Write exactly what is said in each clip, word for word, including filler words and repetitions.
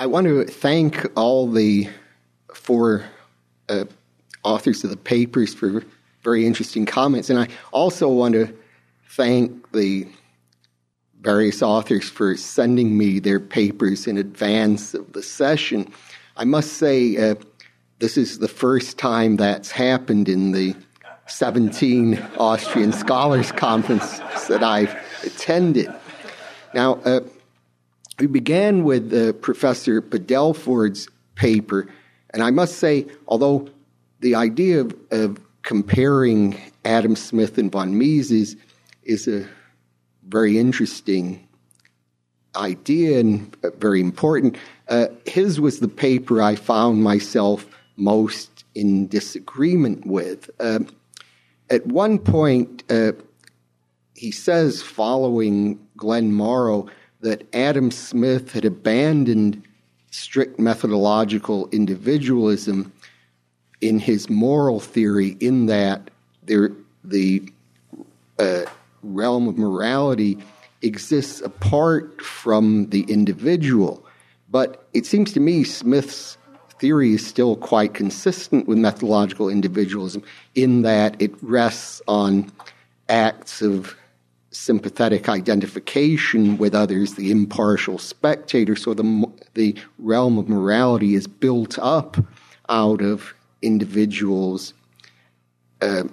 I want to thank all the four uh, authors of the papers for very interesting comments, and I also want to thank the various authors for sending me their papers in advance of the session. I must say uh, this is the first time that's happened in the seventeen Austrian Scholars Conference that I've attended. Now, uh, we began with uh, Professor Padelford's paper, and I must say, although the idea of, of comparing Adam Smith and von Mises is a very interesting idea and very important, uh, his was the paper I found myself most in disagreement with. Uh, at one point, uh, he says, following Glenn Morrow, that Adam Smith had abandoned strict methodological individualism in his moral theory, in that there, the uh, realm of morality exists apart from the individual. But it seems to me Smith's theory is still quite consistent with methodological individualism in that it rests on acts of sympathetic identification with others, the impartial spectator. So the, the realm of morality is built up out of individuals' uh,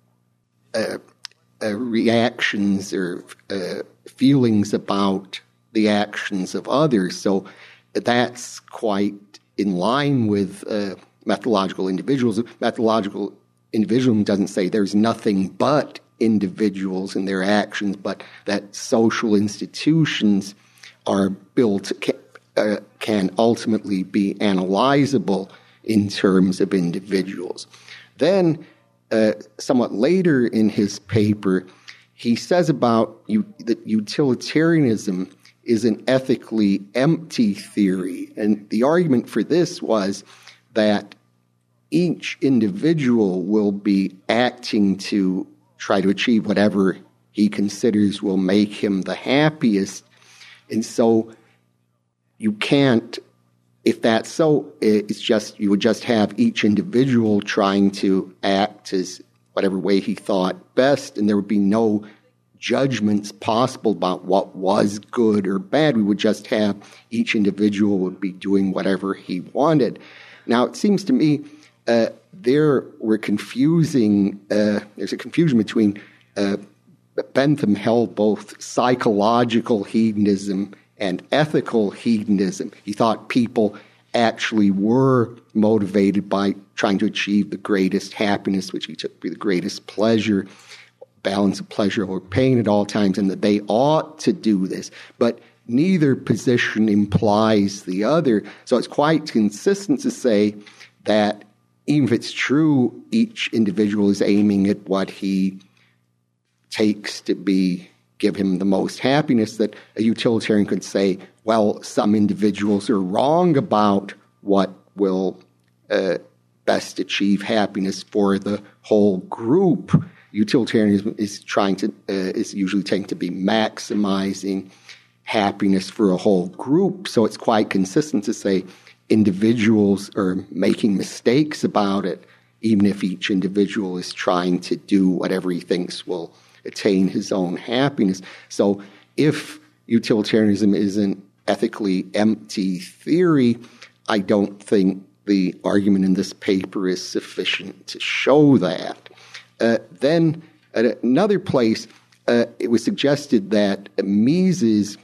uh, uh, reactions or uh, feelings about the actions of others. So that's quite in line with uh, methodological individualism. Methodological individualism doesn't say there's nothing but individuals and their actions, but that social institutions are built, can, uh, can ultimately be analyzable in terms of individuals. Then, uh, somewhat later in his paper, he says about you, that utilitarianism is an ethically empty theory. And the argument for this was that each individual will be acting to try to achieve whatever he considers will make him the happiest. And so you can't, if that's so, it's just, you would just have each individual trying to act as whatever way he thought best, and there would be no judgments possible about what was good or bad. We would just have each individual would be doing whatever he wanted. Now, it seems to me uh, there we're confusing, uh, there's a confusion between uh, Bentham held both psychological hedonism and ethical hedonism. He thought people actually were motivated by trying to achieve the greatest happiness, which he took to be the greatest pleasure, balance of pleasure over pain at all times, and that they ought to do this. But neither position implies the other. So it's quite consistent to say that even if it's true, each individual is aiming at what he takes to be, give him the most happiness, that a utilitarian could say, well, some individuals are wrong about what will uh, best achieve happiness for the whole group. Utilitarianism is trying to, uh, is usually taken to be maximizing happiness for a whole group. So it's quite consistent to say individuals are making mistakes about it, even if each individual is trying to do whatever he thinks will attain his own happiness. So if utilitarianism is an ethically empty theory, I don't think the argument in this paper is sufficient to show that. Uh, then at another place, uh, it was suggested that Mises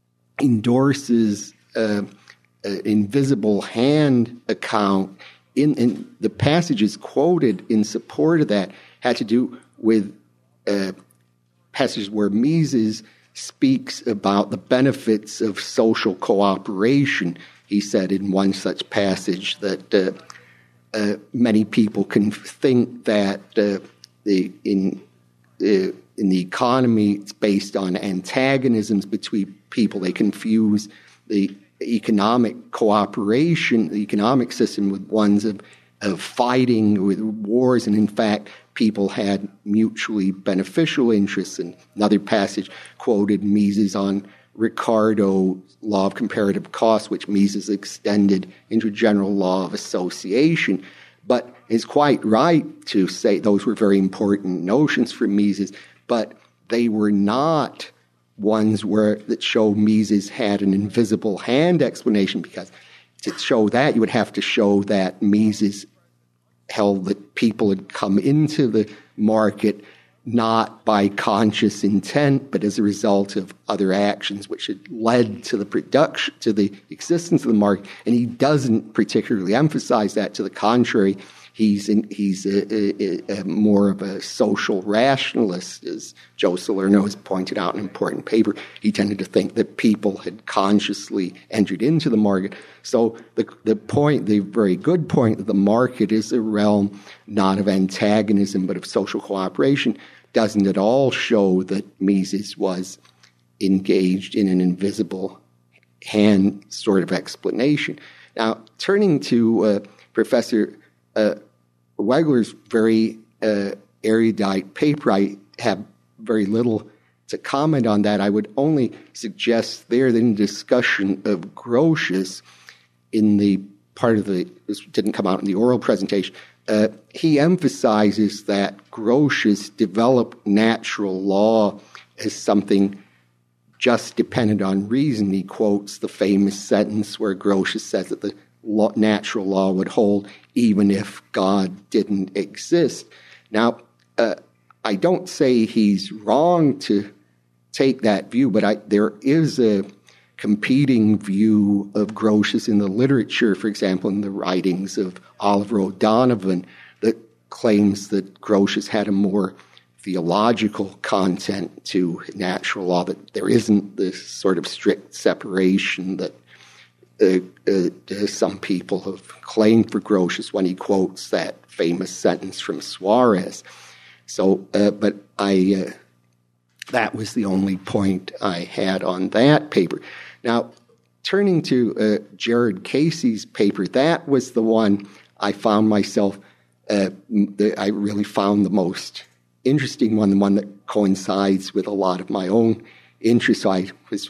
endorses uh, an invisible hand account. In, in the passages quoted in support of that had to do with uh, passages where Mises speaks about the benefits of social cooperation. He said in one such passage that uh, uh, many people can think that uh, the in uh, in the economy it's based on antagonisms between people. They confuse the economic cooperation, the economic system, with ones of of fighting, with wars, and in fact, people had mutually beneficial interests. And another passage quoted Mises on Ricardo law of comparative cost, which Mises extended into general law of association. But it's quite right to say those were very important notions for Mises, but they were not ones where that show Mises had an invisible hand explanation, because to show that, you would have to show that Mises held that people had come into the market not by conscious intent, but as a result of other actions which had led to the production, to the existence of the market. And he doesn't particularly emphasize that. To the contrary, he's in, he's a, a, a more of a social rationalist, as Joe Salerno has pointed out in an important paper. He tended to think that people had consciously entered into the market. So the the point, the very good point, that the market is a realm not of antagonism but of social cooperation, doesn't at all show that Mises was engaged in an invisible hand sort of explanation. Now, turning to uh, Professor uh, Wegler's very uh, erudite paper, I have very little to comment on that. I would only suggest there that in discussion of Grotius, in the part of the, this didn't come out in the oral presentation, uh, he emphasizes that Grotius developed natural law as something just dependent on reason. He quotes the famous sentence where Grotius says that the law, natural law would hold even if God didn't exist. Now, uh, I don't say he's wrong to take that view, but I, there is a competing view of Grotius in the literature, for example, in the writings of Oliver O'Donovan, that claims that Grotius had a more theological content to natural law, that there isn't this sort of strict separation that uh, uh, some people have claimed for Grotius when he quotes that famous sentence from Suarez. So, uh, but I, uh, that was the only point I had on that paper. Now, turning to uh, Jared Casey's paper, that was the one I found myself, uh, the, I really found the most interesting one, the one that coincides with a lot of my own interests. So I was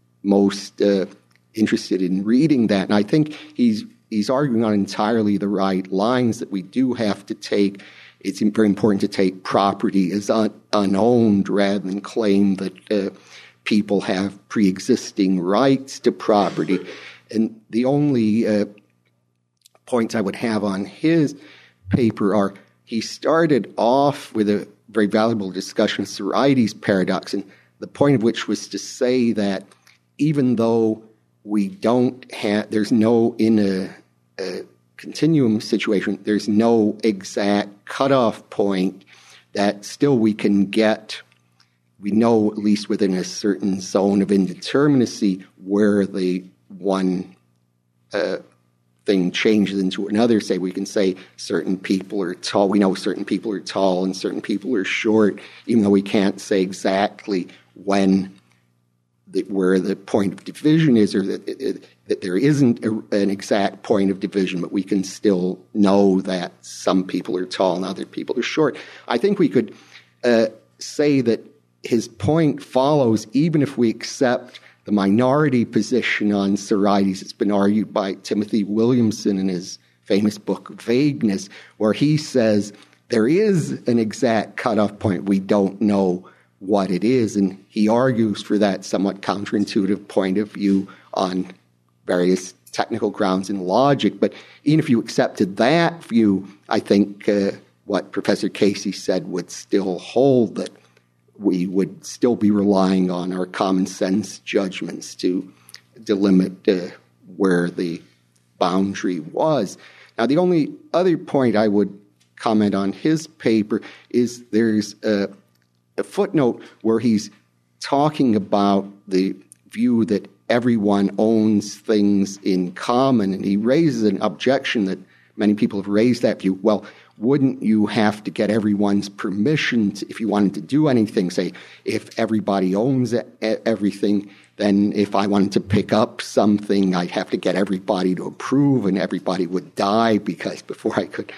most uh, interested in reading that. And I think he's he's arguing on entirely the right lines, that we do have to take, it's very important to take property as un, unowned rather than claim that uh, people have pre-existing rights to property. And the only uh, points I would have on his paper are, he started off with a very valuable discussion of Sorites paradox, and the point of which was to say that even though we don't have, there's no, in a, a continuum situation, there's no exact cutoff point, that still we can get, we know at least within a certain zone of indeterminacy where the one uh, thing changes into another. Say, we can say certain people are tall. We know certain people are tall and certain people are short, even though we can't say exactly when, the, where the point of division is, or that, it, that there isn't a, an exact point of division, but we can still know that some people are tall and other people are short. I think we could uh, say that his point follows even if we accept the minority position on Sorites. It's been argued by Timothy Williamson in his famous book, Vagueness, where he says there is an exact cutoff point. We don't know what it is, and he argues for that somewhat counterintuitive point of view on various technical grounds in logic. But even if you accepted that view, I think uh, what Professor Casey said would still hold, that we would still be relying on our common sense judgments to delimit uh, where the boundary was. Now, the only other point I would comment on his paper is there's a, a footnote where he's talking about the view that everyone owns things in common, and he raises an objection that many people have raised that view. Well, wouldn't you have to get everyone's permission to, if you wanted to do anything? Say, if everybody owns everything, then if I wanted to pick up something, I'd have to get everybody to approve, and everybody would die because before I could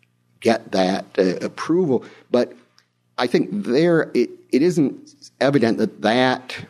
get that uh, approval. But I think there it, it isn't evident that that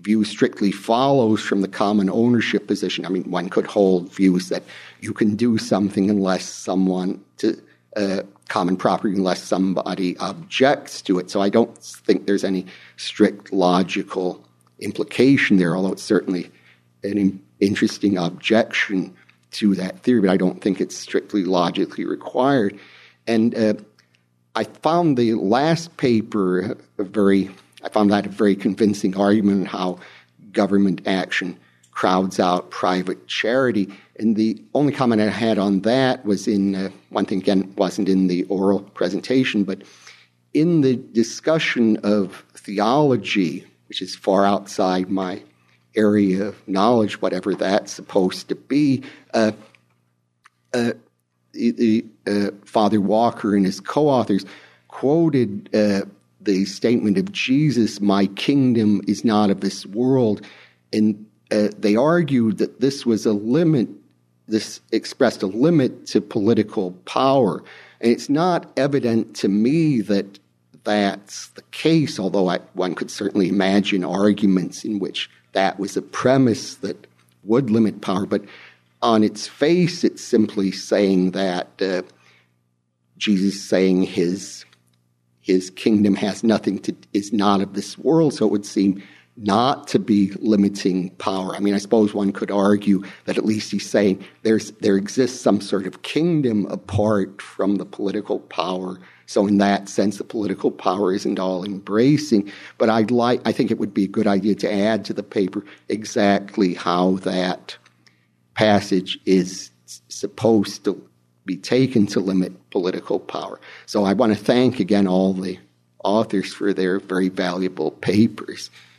view strictly follows from the common ownership position. I mean, one could hold views that you can do something unless someone to uh, common property unless somebody objects to it. So I don't think there's any strict logical implication there, although it's certainly an in- interesting objection to that theory, but I don't think it's strictly logically required. And uh, I found the last paper a very, I found that a very convincing argument on how government action crowds out private charity. And the only comment I had on that was in, uh, one thing again, wasn't in the oral presentation, but in the discussion of theology, which is far outside my area of knowledge, whatever that's supposed to be, uh, uh, the, uh, Father Walker and his co-authors quoted uh, the statement of Jesus, "My kingdom is not of this world," and uh, they argued that this was a limit, this expressed a limit to political power. And it's not evident to me that that's the case, although I, one could certainly imagine arguments in which that was a premise that would limit power. But on its face, it's simply saying that uh, Jesus saying his his kingdom has nothing to, is not of this world, so it would seem not to be limiting power. I mean, I suppose one could argue that at least he's saying there's there exists some sort of kingdom apart from the political power. So in that sense, the political power isn't all embracing. But I'd like, I think it would be a good idea to add to the paper exactly how that passage is supposed to be taken to limit political power. So I want to thank again all the authors for their very valuable papers.